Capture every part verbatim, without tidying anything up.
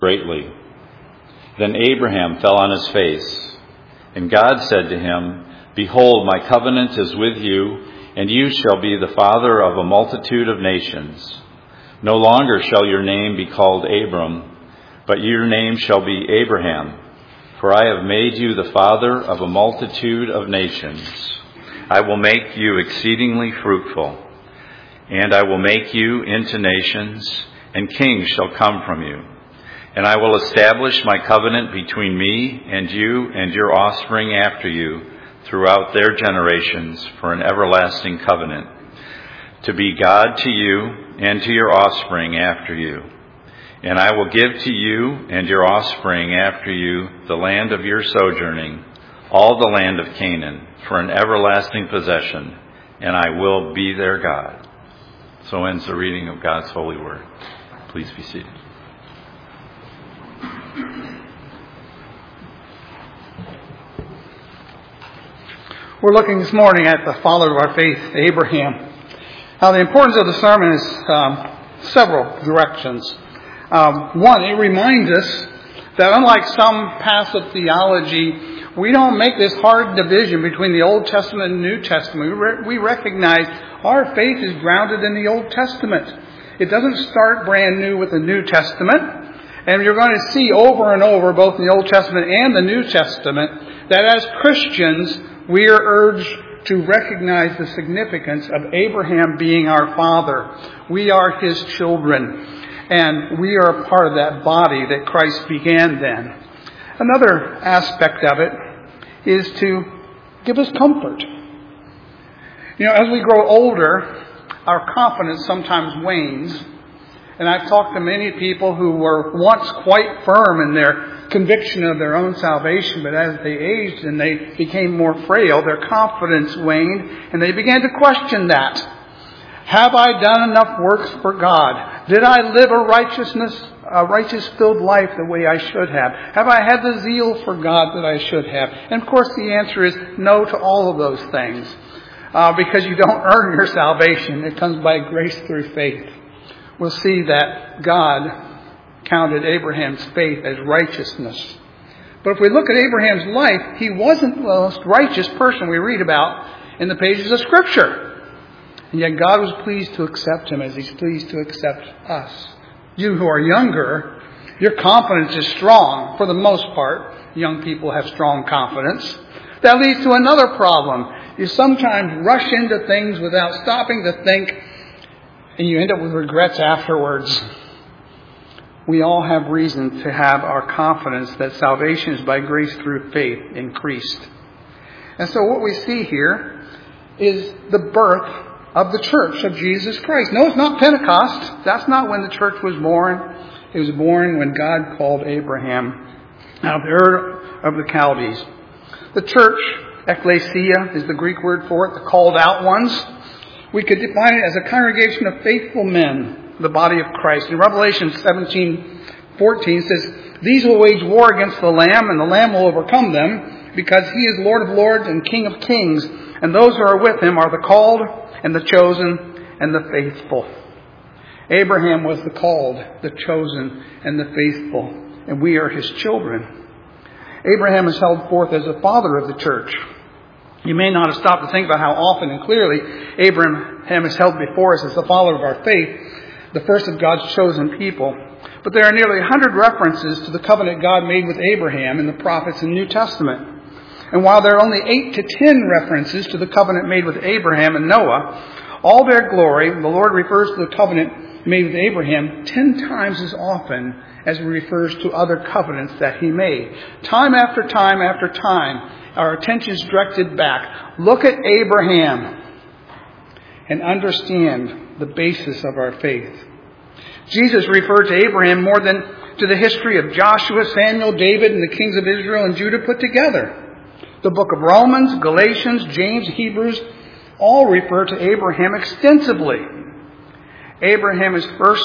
greatly. Then Abraham fell on his face, and God said to him, Behold, my covenant is with you, and you shall be the father of a multitude of nations. No longer shall your name be called Abram, but your name shall be Abraham, for I have made you the father of a multitude of nations. I will make you exceedingly fruitful, and I will make you into nations, and kings shall come from you. And I will establish my covenant between me and you and your offspring after you throughout their generations for an everlasting covenant, to be God to you and to your offspring after you. And I will give to you and your offspring after you the land of your sojourning, all the land of Canaan, for an everlasting possession, and I will be their God. So ends the reading of God's holy word. Please be seated. We're looking this morning at the father of our faith, Abraham. Now, the importance of the sermon is um, several directions. Um, one, it reminds us that unlike some passive theology, we don't make this hard division between the Old Testament and New Testament. We, re- we recognize our faith is grounded in the Old Testament. It doesn't start brand new with the New Testament. And you're going to see over and over, both in the Old Testament and the New Testament, that as Christians, we are urged to recognize the significance of Abraham being our father. We are his children, and we are a part of that body that Christ began then. Another aspect of it is to give us comfort. You know, as we grow older, our confidence sometimes wanes. And I've talked to many people who were once quite firm in their conviction of their own salvation, but as they aged and they became more frail, their confidence waned, and they began to question that. Have I done enough works for God? Did I live a righteousness, a righteous-filled life the way I should have? Have I had the zeal for God that I should have? And of course the answer is no to all of those things, uh, because you don't earn your salvation. It comes by grace through faith. We'll see that God counted Abraham's faith as righteousness. But if we look at Abraham's life, he wasn't the most righteous person we read about in the pages of Scripture. And yet God was pleased to accept him as he's pleased to accept us. You who are younger, your confidence is strong. For the most part, young people have strong confidence. That leads to another problem. You sometimes rush into things without stopping to think, and you end up with regrets afterwards. We all have reason to have our confidence that salvation is by grace through faith increased. And so what we see here is the birth of the church of Jesus Christ. No, it's not Pentecost. That's not when the church was born. It was born when God called Abraham out of Ur of the Chaldees. The church, ecclesia, is the Greek word for it, the called out ones. We could define it as a congregation of faithful men, the body of Christ. In Revelation seventeen fourteen says, These will wage war against the Lamb, and the Lamb will overcome them, because he is Lord of lords and King of kings. And those who are with him are the called and the chosen and the faithful. Abraham was the called, the chosen, and the faithful, and we are his children. Abraham is held forth as the father of the church. You may not have stopped to think about how often and clearly Abraham is held before us as the father of our faith, the first of God's chosen people. But there are nearly one hundred references to the covenant God made with Abraham in the prophets in the New Testament. And while there are only eight to ten references to the covenant made with Abraham and Noah, all their glory, the Lord refers to the covenant made with Abraham ten times as often as he refers to other covenants that he made. Time after time after time, our attention is directed back. Look at Abraham and understand the basis of our faith. Jesus referred to Abraham more than to the history of Joshua, Samuel, David, and the kings of Israel and Judah put together. The book of Romans, Galatians, James, Hebrews all refer to Abraham extensively. Abraham is first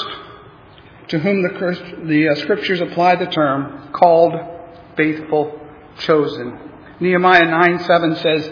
to whom the, the uh, scriptures apply the term called, faithful, chosen. Nehemiah nine seven says,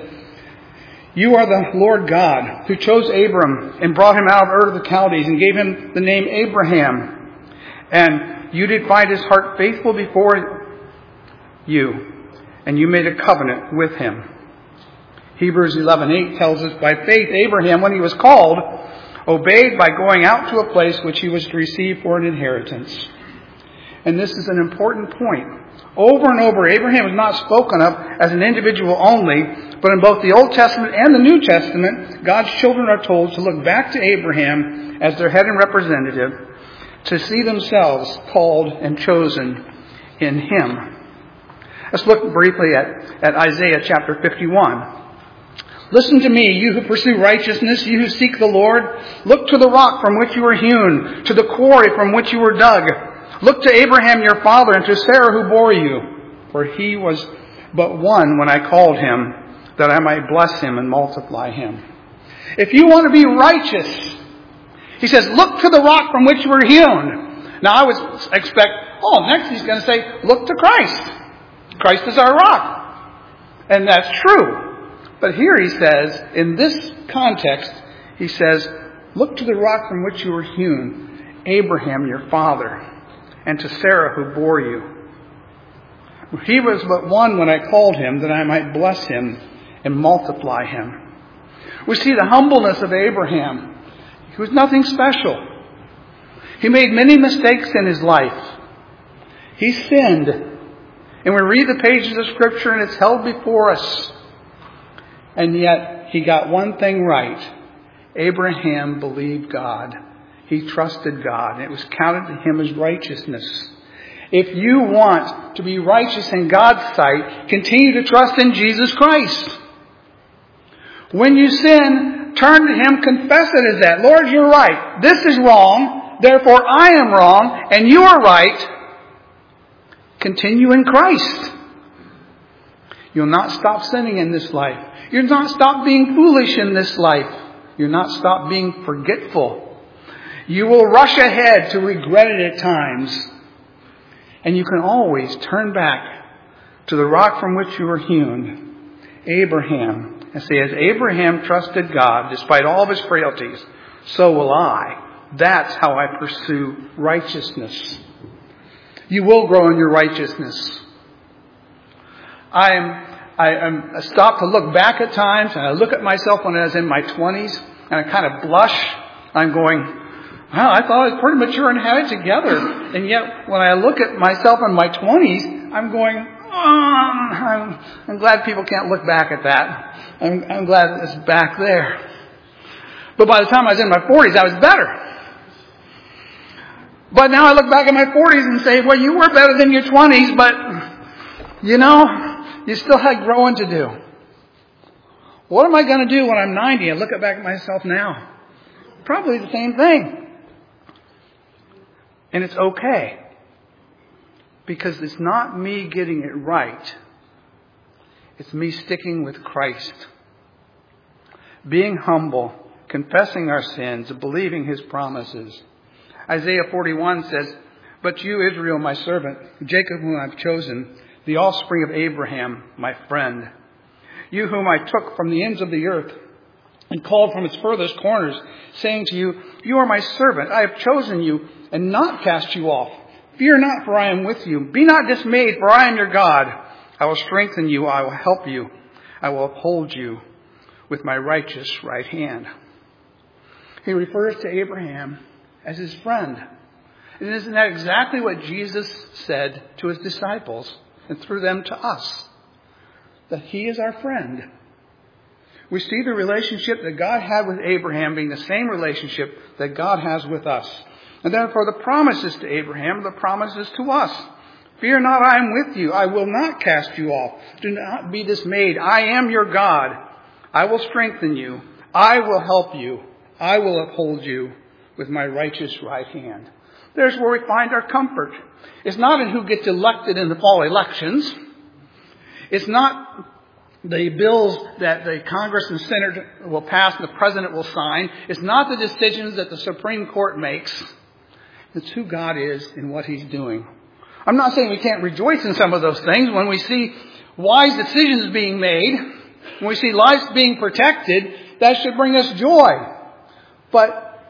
You are the Lord God who chose Abram and brought him out of Ur of the Chaldees and gave him the name Abraham. And You did find his heart faithful before you, and you made a covenant with him. Hebrews eleven eight tells us, by faith Abraham, when he was called, obeyed by going out to a place which he was to receive for an inheritance. And this is an important point. Over and over, Abraham is not spoken of as an individual only, but in both the Old Testament and the New Testament, God's children are told to look back to Abraham as their head and representative, to see themselves called and chosen in him. Let's look briefly at, at Isaiah chapter fifty-one. Listen to me, you who pursue righteousness, you who seek the Lord. Look to the rock from which you were hewn, to the quarry from which you were dug. Look to Abraham your father and to Sarah who bore you. For he was but one when I called him, that I might bless him and multiply him. If you want to be righteous, he says, look to the rock from which you were hewn. Now I would expect, oh, next he's going to say, look to Christ. Christ is our rock. And that's true. But here he says, in this context, he says, look to the rock from which you were hewn, Abraham your father, and to Sarah who bore you. He was but one when I called him, that I might bless him and multiply him. We see the humbleness of Abraham. He was nothing special. He made many mistakes in his life. He sinned. And we read the pages of Scripture and it's held before us. And yet, he got one thing right. Abraham believed God. He trusted God. It was counted to him as righteousness. If you want to be righteous in God's sight, continue to trust in Jesus Christ. When you sin, turn to him, confess it as that. Lord, you're right. This is wrong. Therefore, I am wrong, and you are right. Continue in Christ. You'll not stop sinning in this life. You'll not stop being foolish in this life. You'll not stop being forgetful. You will rush ahead to regret it at times. And you can always turn back to the rock from which you were hewn, Abraham, and say, as Abraham trusted God despite all of his frailties, so will I. That's how I pursue righteousness. You will grow in your righteousness. I am I, am, I stop to look back at times, and I look at myself when I was in my twenties, and I kind of blush. I'm going, well, I thought I was pretty mature and had it together. And yet, when I look at myself in my twenties, I'm going, oh, I'm, I'm glad people can't look back at that. I'm, I'm glad it's back there. But by the time I was in my forties, I was better. But now I look back at my forties and say, well, you were better than your twenties, but, you know, you still had growing to do. What am I going to do when I'm ninety and look back at myself now? Probably the same thing. And it's okay. Because it's not me getting it right. It's me sticking with Christ. Being humble, confessing our sins, believing his promises. Isaiah forty-one says, but you, Israel, my servant, Jacob, whom I've chosen, the offspring of Abraham, my friend, you whom I took from the ends of the earth and called from its furthest corners, saying to you, you are my servant. I have chosen you and not cast you off. Fear not, for I am with you. Be not dismayed, for I am your God. I will strengthen you. I will help you. I will uphold you with my righteous right hand. He refers to Abraham as his friend. And isn't that exactly what Jesus said to his disciples and through them to us? That he is our friend. We see the relationship that God had with Abraham being the same relationship that God has with us. And therefore the promises to Abraham, the promises to us. Fear not, I am with you. I will not cast you off. Do not be dismayed. I am your God. I will strengthen you. I will help you. I will uphold you with my righteous right hand. There's where we find our comfort. It's not in who gets elected in the fall elections. It's not the bills that the Congress and Senate will pass and the President will sign. It's not the decisions that the Supreme Court makes. It's who God is and what he's doing. I'm not saying we can't rejoice in some of those things. When we see wise decisions being made, when we see lives being protected, that should bring us joy. But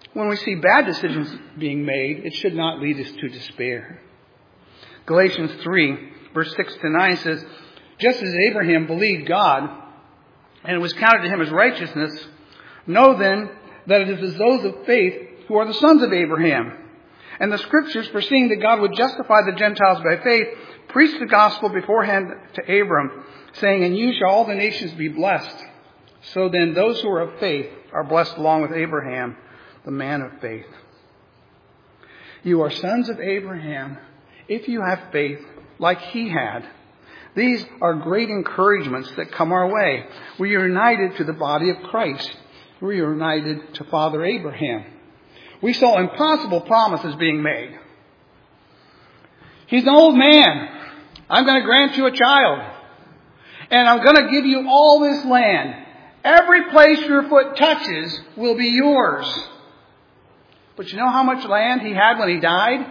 when we see bad decisions being made, it should not lead us to despair. Galatians three, verse six to nine says, just as Abraham believed God, and it was counted to him as righteousness, know then that it is those of faith who are the sons of Abraham. And the Scriptures, foreseeing that God would justify the Gentiles by faith, preached the gospel beforehand to Abram, saying, in you shall all the nations be blessed. So then those who are of faith are blessed along with Abraham, the man of faith. You are sons of Abraham if you have faith like he had. These are great encouragements that come our way. We are united to the body of Christ. We are united to Father Abraham. We saw impossible promises being made. He's an old man. I'm going to grant you a child. And I'm going to give you all this land. Every place your foot touches will be yours. But you know how much land he had when he died?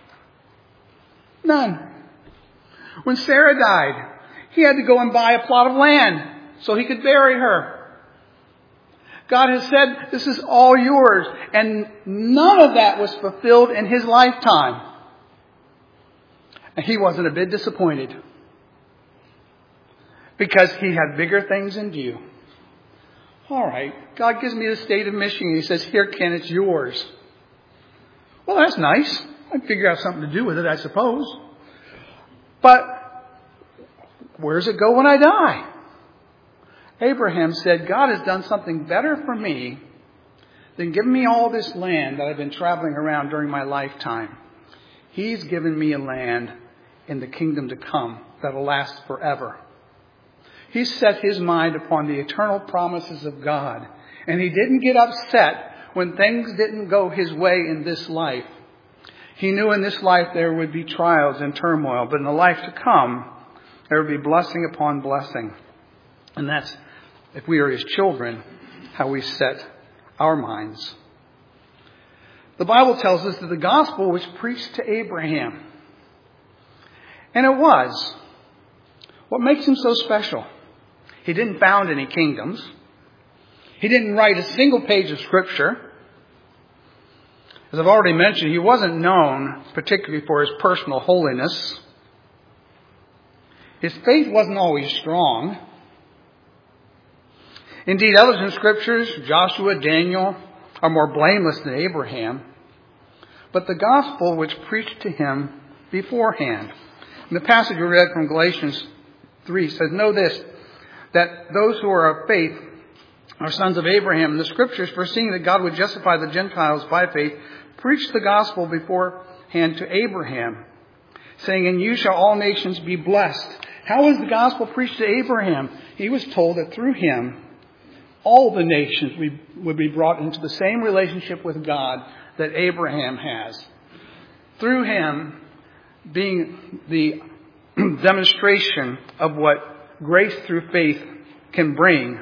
None. When Sarah died, he had to go and buy a plot of land so he could bury her. God has said, this is all yours. And none of that was fulfilled in his lifetime. And he wasn't a bit disappointed. Because he had bigger things in view. All right, God gives me the state of Michigan. He says, here, Ken, it's yours. Well, that's nice. I'd figure out something to do with it, I suppose. But where does it go when I die? Abraham said, God has done something better for me than giving me all this land that I've been traveling around during my lifetime. He's given me a land in the kingdom to come that will last forever. He set his mind upon the eternal promises of God. And he didn't get upset when things didn't go his way in this life. He knew in this life there would be trials and turmoil, but in the life to come, there would be blessing upon blessing. And that's, if we are his children, how we set our minds. The Bible tells us that the gospel was preached to Abraham. And it was. What makes him so special? He didn't found any kingdoms. He didn't write a single page of Scripture. As I've already mentioned, he wasn't known particularly for his personal holiness. His faith wasn't always strong. Indeed, others in Scriptures, Joshua, Daniel, are more blameless than Abraham. But the gospel was preached to him beforehand. And the passage we read from Galatians three says, know this, that those who are of faith are sons of Abraham. And the Scriptures, foreseeing that God would justify the Gentiles by faith, preached the gospel beforehand to Abraham, saying, in you shall all nations be blessed. How was the gospel preached to Abraham? He was told that through him, all the nations would be brought into the same relationship with God that Abraham has. Through him being the demonstration of what grace through faith can bring,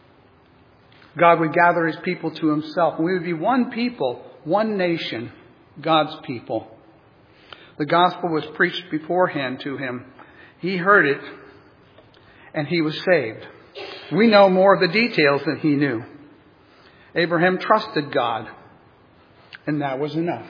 God would gather his people to himself. And we would be one people, one nation, God's people. The gospel was preached beforehand to him. He heard it, and he was saved. We know more of the details than he knew. Abraham trusted God, and that was enough.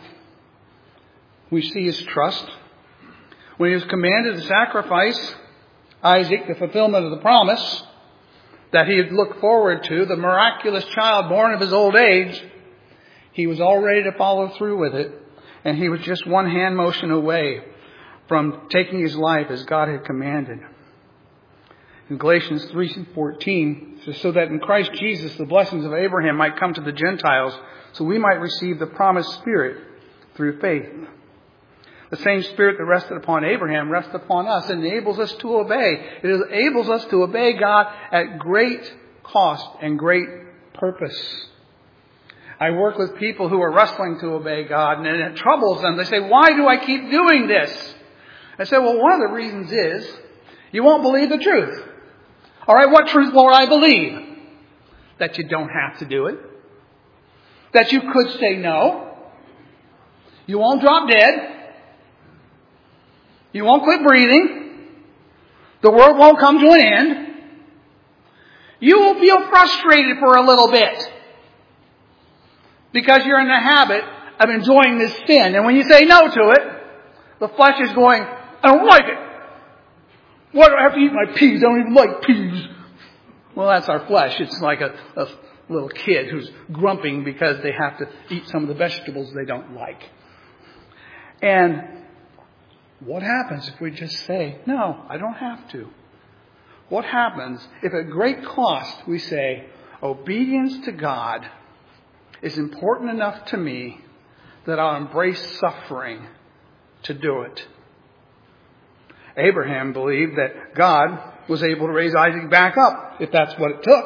We see his trust. When he was commanded to sacrifice Isaac, the fulfillment of the promise that he had looked forward to, the miraculous child born of his old age, he was all ready to follow through with it. And he was just one hand motion away from taking his life as God had commanded. In Galatians three fourteen, it says, so that in Christ Jesus the blessings of Abraham might come to the Gentiles, so we might receive the promised Spirit through faith. The same Spirit that rested upon Abraham rests upon us and enables us to obey. It enables us to obey God at great cost and great purpose. I work with people who are wrestling to obey God, and it troubles them. They say, why do I keep doing this? I say, well, one of the reasons is you won't believe the truth. All right, what truth will I believe? That you don't have to do it. That you could say no. You won't drop dead. You won't quit breathing. The world won't come to an end. You will feel frustrated for a little bit. because you're in the habit of enjoying this sin. And when you say no to it, the flesh is going, I don't like it. Why do I have to eat my peas? I don't even like peas. Well, that's our flesh. It's like a, a little kid who's grumping because they have to eat some of the vegetables they don't like. And what happens if we just say, no, I don't have to? What happens if at great cost we say, obedience to God is important enough to me that I'll embrace suffering to do it? Abraham believed that God was able to raise Isaac back up if that's what it took.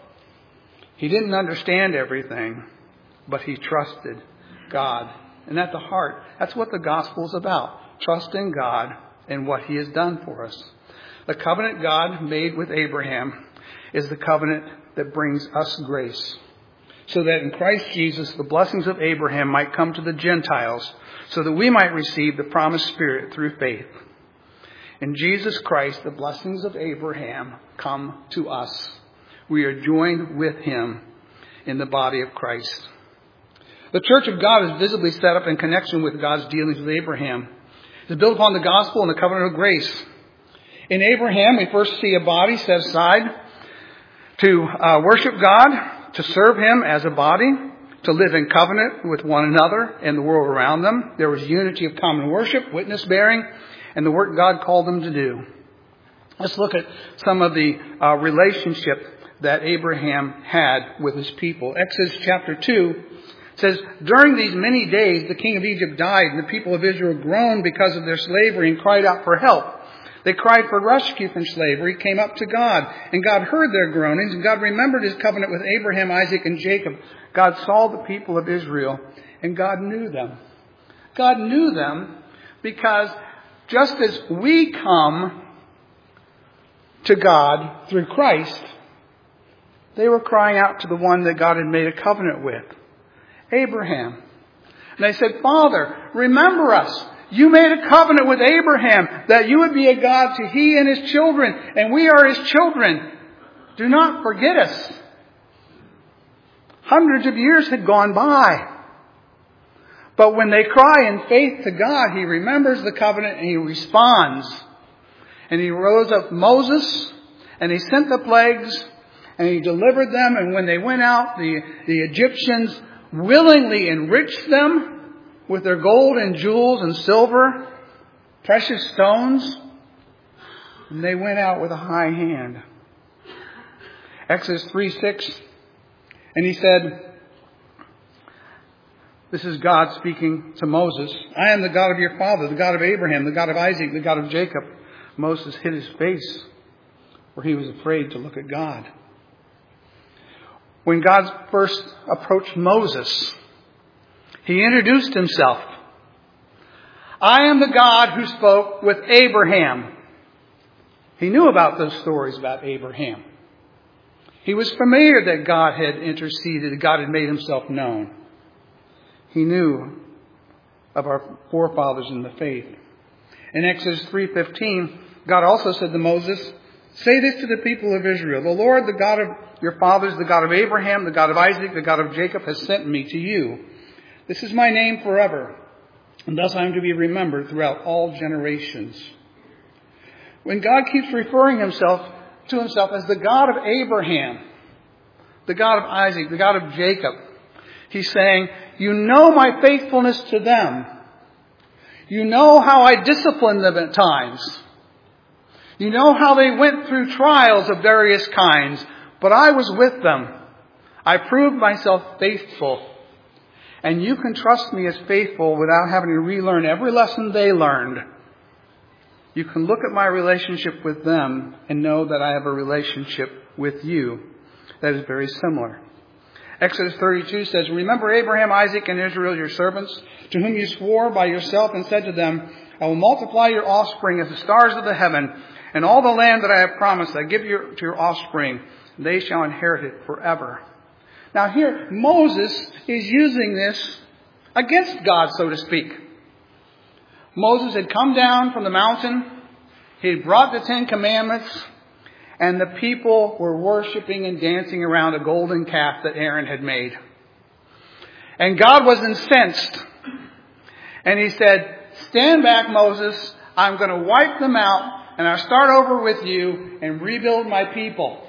He didn't understand everything, but he trusted God. And at the heart, that's what the gospel is about. Trusting God and what he has done for us. The covenant God made with Abraham is the covenant that brings us grace. So that in Christ Jesus, the blessings of Abraham might come to the Gentiles, so that we might receive the promised Spirit through faith. In Jesus Christ, the blessings of Abraham come to us. We are joined with him in the body of Christ. The church of God is visibly set up in connection with God's dealings with Abraham. It is built upon the gospel and the covenant of grace. In Abraham, we first see a body set aside to uh, worship God, to serve him as a body, to live in covenant with one another and the world around them. There was unity of common worship, witness bearing, and the work God called them to do. Let's look at some of the uh, relationship that Abraham had with his people. Exodus chapter two says, during these many days the king of Egypt died, and the people of Israel groaned because of their slavery and cried out for help. They cried for rescue from slavery, came up to God, and God heard their groanings, and God remembered his covenant with Abraham, Isaac, and Jacob. God saw the people of Israel, and God knew them. God knew them because just as we come to God through Christ, they were crying out to the one that God had made a covenant with, Abraham. And they said, Father, remember us. You made a covenant with Abraham that you would be a God to he and his children, and we are his children. Do not forget us. Hundreds of years had gone by. But when they cry in faith to God, he remembers the covenant and he responds. And he rose up Moses, and he sent the plagues, and he delivered them. And when they went out, the, the Egyptians willingly enriched them with their gold and jewels and silver, precious stones. And they went out with a high hand. Exodus three six. And he said, this is God speaking to Moses, I am the God of your father, the God of Abraham, the God of Isaac, the God of Jacob. Moses hid his face, for he was afraid to look at God. When God first approached Moses, he introduced himself. I am the God who spoke with Abraham. He knew about those stories about Abraham. He was familiar that God had interceded, that God had made himself known. He knew of our forefathers in the faith. In Exodus three fifteen, God also said to Moses, say this to the people of Israel, the Lord, the God of your fathers, the God of Abraham, the God of Isaac, the God of Jacob, has sent me to you. This is my name forever, and thus I am to be remembered throughout all generations. When God keeps referring himself to himself as the God of Abraham, the God of Isaac, the God of Jacob, he's saying, you know my faithfulness to them. You know how I disciplined them at times. You know how they went through trials of various kinds, but I was with them. I proved myself faithful. And you can trust me as faithful without having to relearn every lesson they learned. You can look at my relationship with them and know that I have a relationship with you that is very similar. Exodus thirty-two says, remember Abraham, Isaac, and Israel, your servants, to whom you swore by yourself and said to them, I will multiply your offspring as the stars of the heaven, and all the land that I have promised I give you to your offspring, and they shall inherit it forever. Now here, Moses is using this against God, so to speak. Moses had come down from the mountain. He had brought the Ten Commandments. And the people were worshiping and dancing around a golden calf that Aaron had made. And God was incensed. And he said, stand back, Moses. I'm going to wipe them out, and I'll start over with you and rebuild my people.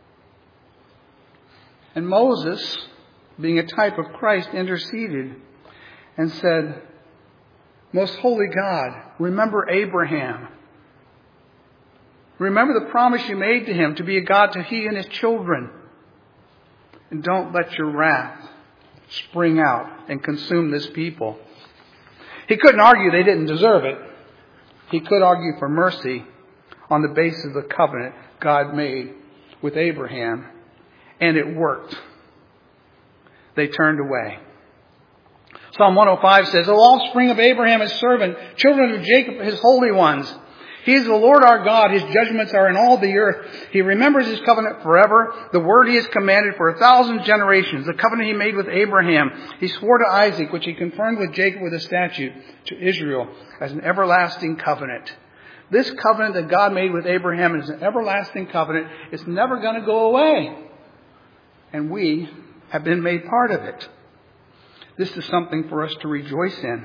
And Moses, being a type of Christ, interceded and said, most holy God, remember Abraham. Remember the promise you made to him to be a God to he and his children. And don't let your wrath spring out and consume this people. He couldn't argue they didn't deserve it. He could argue for mercy on the basis of the covenant God made with Abraham. And it worked. They turned away. Psalm one oh five says, O offspring of Abraham, his servant, children of Jacob, his holy ones. He is the Lord our God. His judgments are in all the earth. He remembers his covenant forever. The word he has commanded for a thousand generations. The covenant he made with Abraham. He swore to Isaac, which he confirmed with Jacob with a statute, to Israel as an everlasting covenant. This covenant that God made with Abraham is an everlasting covenant. It's never going to go away. And we have been made part of it. This is something for us to rejoice in.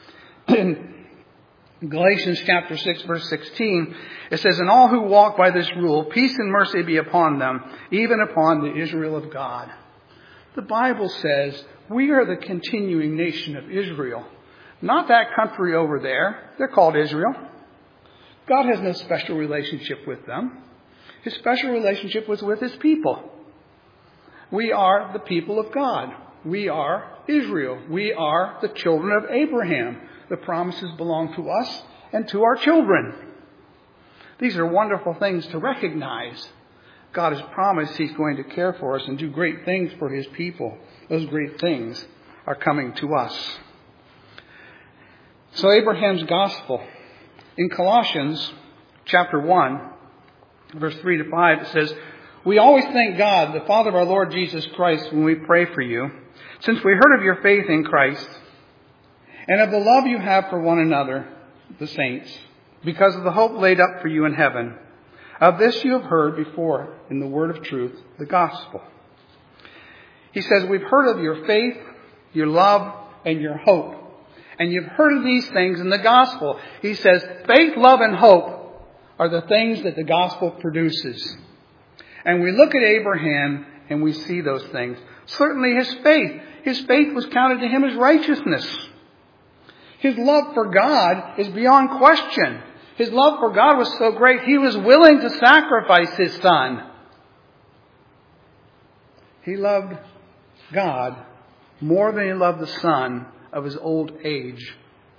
In Galatians chapter six, verse sixteen, it says, and all who walk by this rule, peace and mercy be upon them, even upon the Israel of God. The Bible says we are the continuing nation of Israel. Not that country over there. They're called Israel. God has no special relationship with them. His special relationship was with his people. We are the people of God. We are Israel. We are the children of Abraham. The promises belong to us and to our children. These are wonderful things to recognize. God has promised he's going to care for us and do great things for his people. Those great things are coming to us. So Abraham's gospel. In Colossians chapter one, verse three to five, it says, we always thank God, the Father of our Lord Jesus Christ, when we pray for you, since we heard of your faith in Christ and of the love you have for one another, the saints, because of the hope laid up for you in heaven. Of this you have heard before in the word of truth, the gospel. He says, we've heard of your faith, your love, and your hope. And you've heard of these things in the gospel. He says, faith, love, and hope are the things that the gospel produces. And we look at Abraham and we see those things. Certainly his faith. His faith was counted to him as righteousness. His love for God is beyond question. His love for God was so great, he was willing to sacrifice his son. He loved God more than he loved the son of his old age.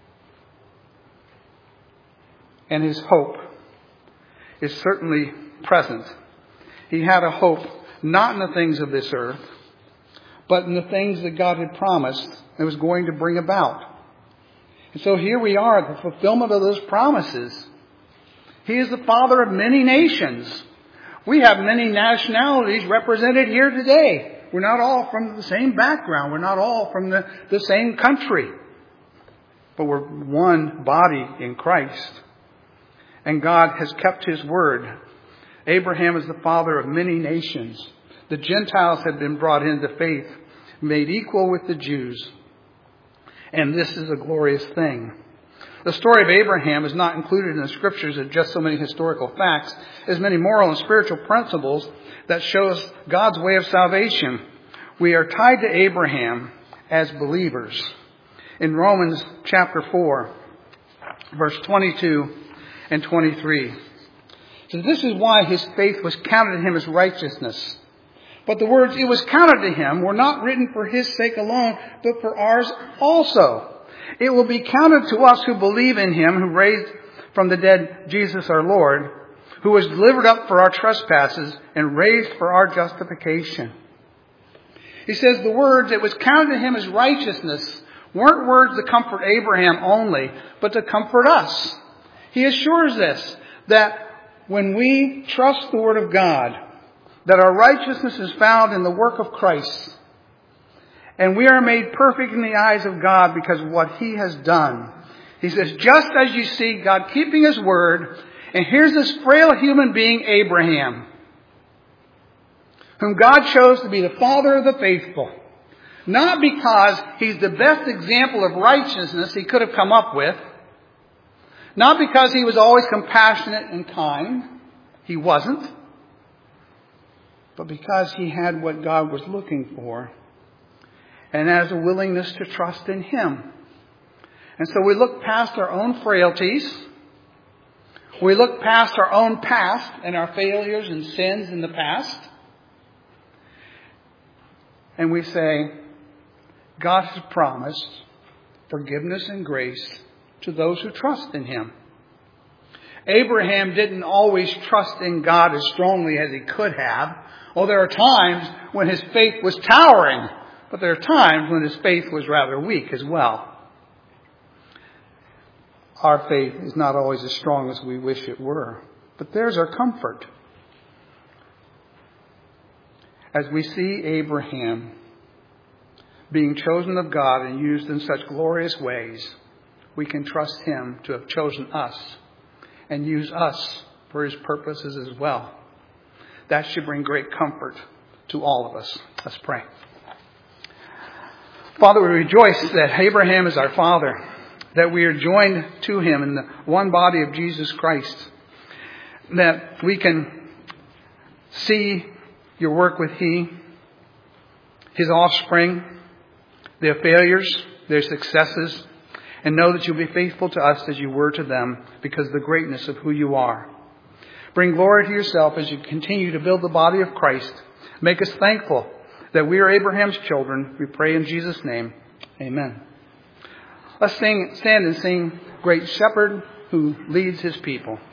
And his hope is certainly present. He had a hope not in the things of this earth, but in the things that God had promised and was going to bring about. And so here we are at the fulfillment of those promises. He is the father of many nations. We have many nationalities represented here today. We're not all from the same background. We're not all from the, the same country. But we're one body in Christ. And God has kept his word. Abraham is the father of many nations. The Gentiles had been brought into faith, made equal with the Jews. And this is a glorious thing. The story of Abraham is not included in the scriptures as just so many historical facts, as many moral and spiritual principles that show us God's way of salvation. We are tied to Abraham as believers. In Romans chapter four, verse twenty-two and twenty-three. So this is why his faith was counted to him as righteousness. But the words, it was counted to him, were not written for his sake alone, but for ours also. It will be counted to us who believe in him, who raised from the dead Jesus our Lord, who was delivered up for our trespasses and raised for our justification. He says the words, it was counted to him as righteousness, weren't words to comfort Abraham only, but to comfort us. He assures us that when we trust the word of God, that our righteousness is found in the work of Christ. And we are made perfect in the eyes of God because of what he has done. He says, just as you see God keeping his word, and here's this frail human being, Abraham, whom God chose to be the father of the faithful. Not because he's the best example of righteousness he could have come up with. Not because he was always compassionate and kind. He wasn't. But because he had what God was looking for. And has a willingness to trust in him. And so we look past our own frailties. We look past our own past and our failures and sins in the past. And we say, God has promised forgiveness and grace to those who trust in him. Abraham didn't always trust in God as strongly as he could have. Oh, there are times when his faith was towering, but there are times when his faith was rather weak as well. Our faith is not always as strong as we wish it were. But there's our comfort. As we see Abraham being chosen of God and used in such glorious ways, we can trust him to have chosen us and use us for his purposes as well. That should bring great comfort to all of us. Let's pray. Father, we rejoice that Abraham is our father, that we are joined to him in the one body of Jesus Christ, that we can see your work with he, his offspring, their failures, their successes, and know that you'll be faithful to us as you were to them because of the greatness of who you are. Bring glory to yourself as you continue to build the body of Christ. Make us thankful that we are Abraham's children. We pray in Jesus' name. Amen. Let's sing, stand and sing Great Shepherd Who Leads His People.